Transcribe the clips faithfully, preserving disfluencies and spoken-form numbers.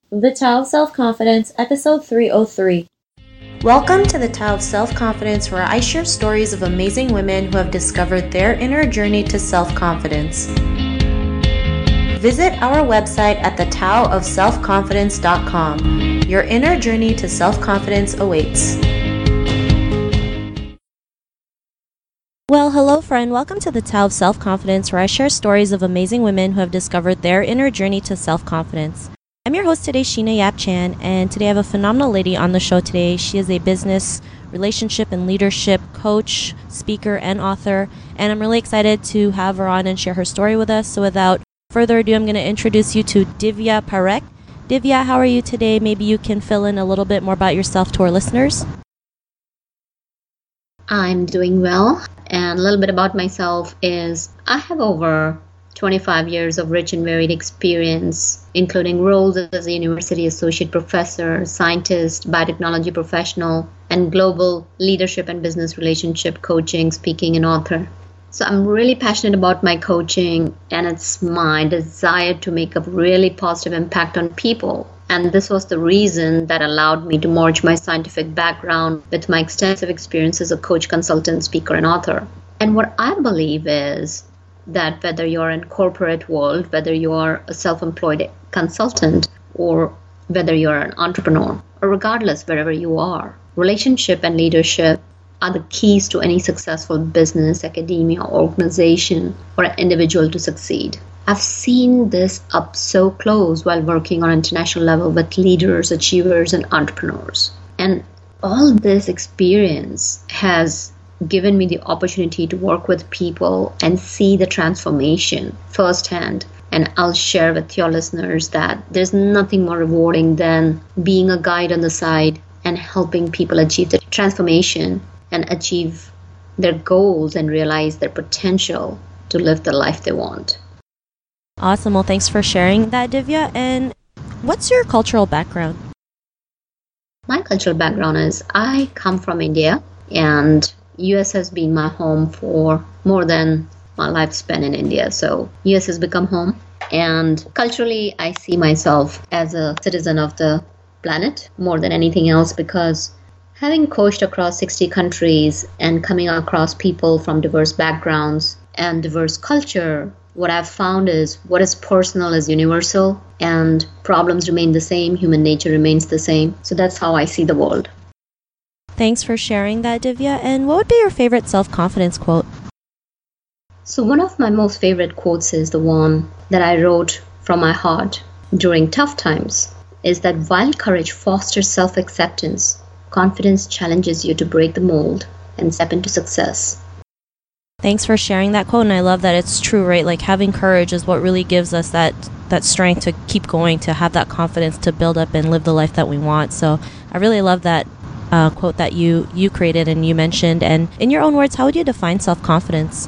The Tao of Self-Confidence, Episode three oh three. Welcome to the Tao of Self-Confidence, where I share stories of amazing women who have discovered their inner journey to self-confidence. Visit our website at the tao of self confidence dot com. Your inner journey to self-confidence awaits. Well, hello friend. Welcome to the Tao of Self-Confidence, where I share stories of amazing women who have discovered their inner journey to self-confidence. I'm your host today, Sheena Yap Chan, and today I have a phenomenal lady on the show today. She is a business, relationship, and leadership coach, speaker, and author, and I'm really excited to have her on and share her story with us. So without further ado, I'm going to introduce you to Divya Parekh. Divya, how are you today? Maybe you can fill in a little bit more about yourself to our listeners. I'm doing well, and a little bit about myself is I have over twenty-five years of rich and varied experience, including roles as a university associate professor, scientist, biotechnology professional, and global leadership and business relationship coaching, speaking, and author. So I'm really passionate about my coaching, and it's my desire to make a really positive impact on people. And this was the reason that allowed me to merge my scientific background with my extensive experience as a coach, consultant, speaker, and author. And what I believe is that whether you're in corporate world, whether you are a self-employed consultant, or whether you're an entrepreneur, or regardless wherever you are, relationship and leadership are the keys to any successful business, academia, organization, or individual to succeed. I've seen this up so close while working on international level with leaders, achievers, and entrepreneurs. And all this experience has given me the opportunity to work with people and see the transformation firsthand. And I'll share with your listeners that there's nothing more rewarding than being a guide on the side and helping people achieve the transformation and achieve their goals and realize their potential to live the life they want. Awesome. Well, thanks for sharing that, Divya. And what's your cultural background? My cultural background is I come from India, and U S has been my home for more than my lifespan in India. So U S has become home. And culturally, I see myself as a citizen of the planet more than anything else, because having coached across sixty countries and coming across people from diverse backgrounds and diverse culture, what I've found is what is personal is universal, and problems remain the same, human nature remains the same. So that's how I see the world. Thanks for sharing that, Divya. And what would be your favorite self-confidence quote? So one of my most favorite quotes is the one that I wrote from my heart during tough times, is that while courage fosters self-acceptance, confidence challenges you to break the mold and step into success. Thanks for sharing that quote, and I love that it's true, right? Like having courage is what really gives us that that strength to keep going, to have that confidence to build up and live the life that we want. So I really love that uh, quote that you you created and you mentioned. And in your own words, how would you define self-confidence?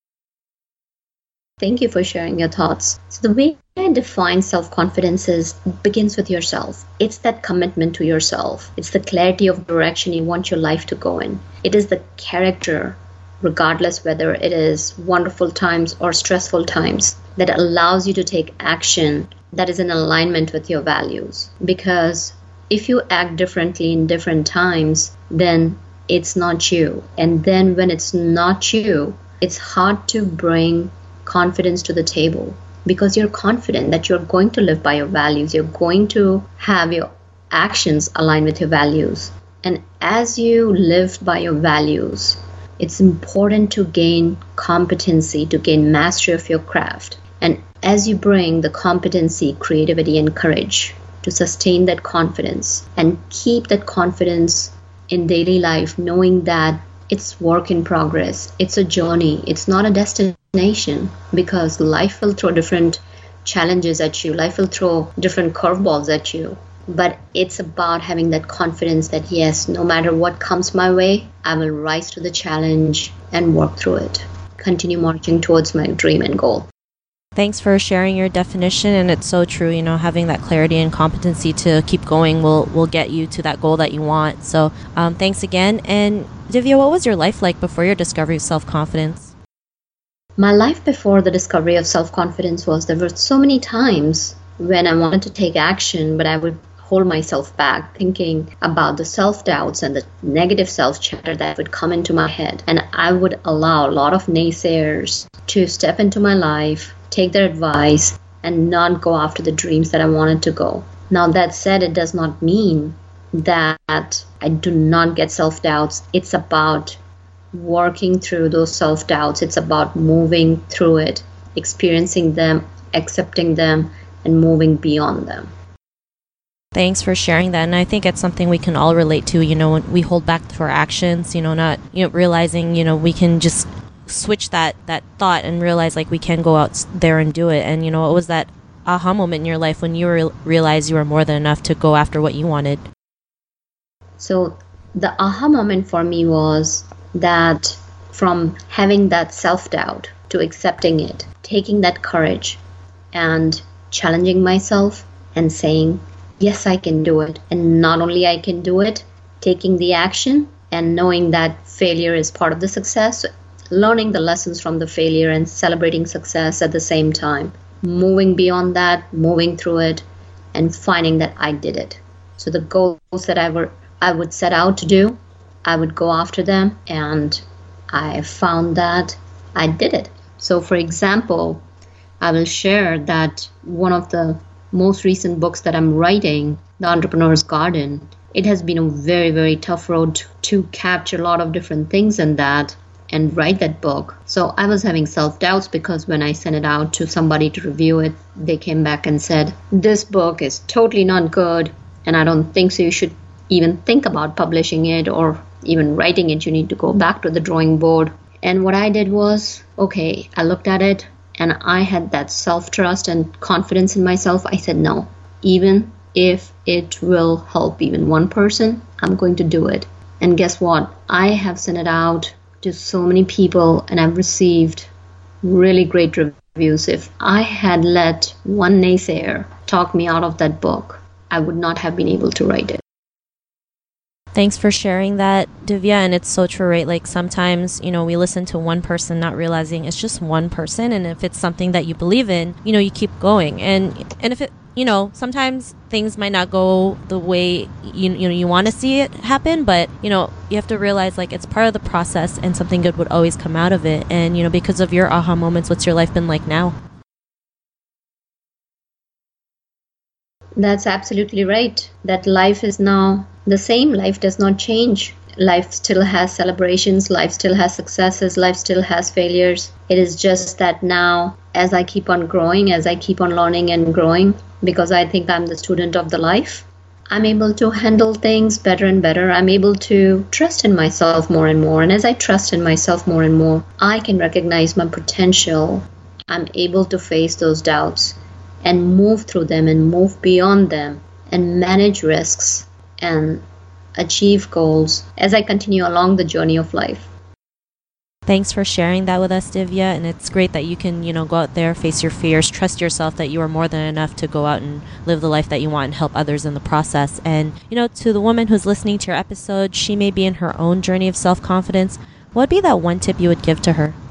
Thank you for sharing your thoughts. So the way I define self-confidence is begins with yourself. It's that commitment to yourself. It's the clarity of direction you want your life to go in. It is the character, regardless whether it is wonderful times or stressful times, that allows you to take action that is in alignment with your values. Because if you act differently in different times, then it's not you. And then when it's not you, it's hard to bring confidence to the table, because you're confident that you're going to live by your values. You're going to have your actions align with your values. And as you live by your values, it's important to gain competency, to gain mastery of your craft. And as you bring the competency, creativity, and courage to sustain that confidence and keep that confidence in daily life, knowing that it's work in progress, it's a journey, it's not a destination, because life will throw different challenges at you, life will throw different curveballs at you. But it's about having that confidence that yes, no matter what comes my way, I will rise to the challenge and work through it. Continue marching towards my dream and goal. Thanks for sharing your definition, and it's so true. You know, having that clarity and competency to keep going will will get you to that goal that you want. So um, thanks again. And Divya, what was your life like before your discovery of self-confidence? My life before the discovery of self-confidence was there were so many times when I wanted to take action, but I would hold myself back thinking about the self-doubts and the negative self-chatter that would come into my head. And I would allow a lot of naysayers to step into my life, take their advice, and not go after the dreams that I wanted to go. Now, that said, it does not mean that I do not get self-doubts. It's about working through those self-doubts. It's about moving through it, experiencing them, accepting them, and moving beyond them. Thanks for sharing that. And I think it's something we can all relate to, you know, when we hold back for actions, you know, not, you know, realizing, you know, we can just switch that, that thought and realize like we can go out there and do it. And, you know, what was that aha moment in your life when you re- realized you were more than enough to go after what you wanted? So the aha moment for me was that from having that self-doubt to accepting it, taking that courage and challenging myself and saying, yes, I can do it. And not only I can do it, taking the action and knowing that failure is part of the success, learning the lessons from the failure and celebrating success at the same time, moving beyond that, moving through it, and finding that I did it. So the goals that I were I would set out to do, I would go after them, and I found that I did it. So for example, I will share that one of the most recent books that I'm writing, The Entrepreneur's Garden, it has been a very, very tough road to, to capture a lot of different things in that and write that book. So I was having self-doubts because when I sent it out to somebody to review it, they came back and said, this book is totally not good, and I don't think so you should even think about publishing it or even writing it. You need to go back to the drawing board. And what I did was, okay, I looked at it, and I had that self-trust and confidence in myself. I said, no, even if it will help even one person, I'm going to do it. And guess what? I have sent it out to so many people, and I've received really great reviews. If I had let one naysayer talk me out of that book, I would not have been able to write it. Thanks for sharing that, Divya. And it's so true, right? Like sometimes, you know, we listen to one person not realizing it's just one person. And if it's something that you believe in, you know, you keep going. And and if it, you know, sometimes things might not go the way you, you know, you want to see it happen. But, you know, you have to realize like it's part of the process and something good would always come out of it. And, you know, because of your aha moments, what's your life been like now? That's absolutely right. That life is now the same. Life does not change. Life still has celebrations. Life still has successes. Life still has failures. It is just that now, as I keep on growing, as I keep on learning and growing, because I think I'm the student of the life, I'm able to handle things better and better. I'm able to trust in myself more and more. And as I trust in myself more and more, I can recognize my potential. I'm able to face those doubts and move through them and move beyond them and manage risks and achieve goals as I continue along the journey of life. Thanks for sharing that with us, Divya. And it's great that you can, you know, go out there, face your fears, trust yourself that you are more than enough to go out and live the life that you want and help others in the process. And, you know, to the woman who's listening to your episode, she may be in her own journey of self-confidence. What would be that one tip you would give to her?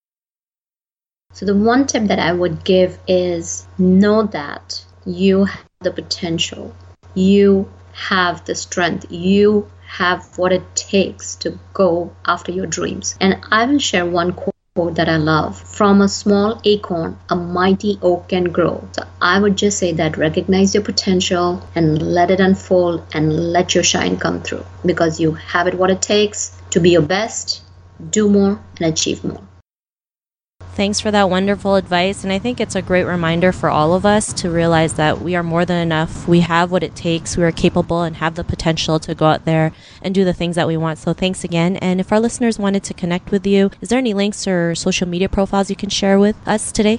So the one tip that I would give is know that you have the potential. You have the strength. You have what it takes to go after your dreams. And I will share one quote that I love. From a small acorn, a mighty oak can grow. So I would just say that recognize your potential and let it unfold and let your shine come through. Because you have it what it takes to be your best, do more, and achieve more. Thanks for that wonderful advice. And I think it's a great reminder for all of us to realize that we are more than enough. We have what it takes. We are capable and have the potential to go out there and do the things that we want. So thanks again. And if our listeners wanted to connect with you, is there any links or social media profiles you can share with us today?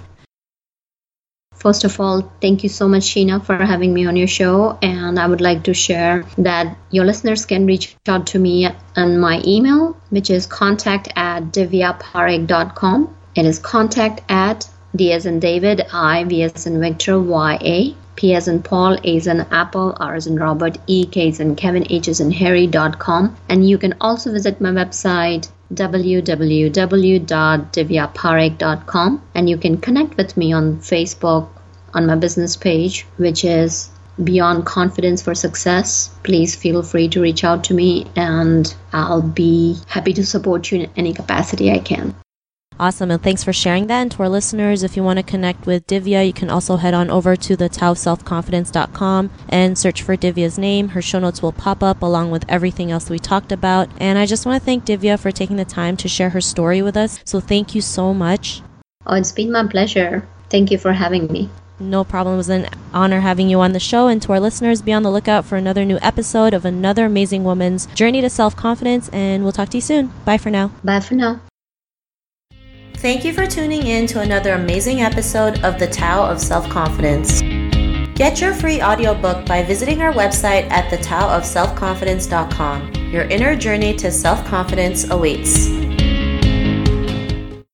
First of all, thank you so much, Sheena, for having me on your show. And I would like to share that your listeners can reach out to me on my email, which is contact at divya parekh dot com. It is contact at D as in David, I, V as in Victor, Y, A, P as in Paul, A as in Apple, R as in Robert, E, K as in Kevin, H as in Harry dot com. And you can also visit my website, w w w dot divya parekh dot com. And you can connect with me on Facebook, on my business page, which is Beyond Confidence for Success. Please feel free to reach out to me, and I'll be happy to support you in any capacity I can. Awesome, and thanks for sharing that. And to our listeners, if you want to connect with Divya, you can also head on over to the tao of self confidence dot com and search for Divya's name. Her show notes will pop up along with everything else we talked about. And I just want to thank Divya for taking the time to share her story with us. So thank you so much. Oh, it's been my pleasure. Thank you for having me. No problem. It was an honor having you on the show. And to our listeners, be on the lookout for another new episode of another amazing woman's journey to self-confidence. And we'll talk to you soon. Bye for now. Bye for now. Thank you for tuning in to another amazing episode of The Tao of Self-Confidence. Get your free audiobook by visiting our website at the tao of self confidence dot com. Your inner journey to self-confidence awaits.